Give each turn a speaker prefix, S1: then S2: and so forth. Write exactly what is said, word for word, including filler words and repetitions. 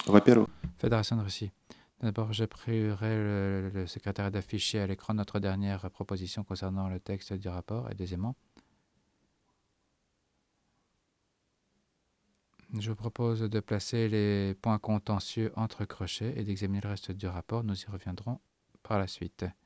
S1: Во-первых,
S2: Fédération de Russie. D'abord, je prierai le, le secrétaire d'afficher à l'écran notre dernière proposition concernant le texte du rapport. Et deuxièmement, je vous propose de placer les points contentieux entre crochets et d'examiner le reste du rapport. Nous y reviendrons par la suite.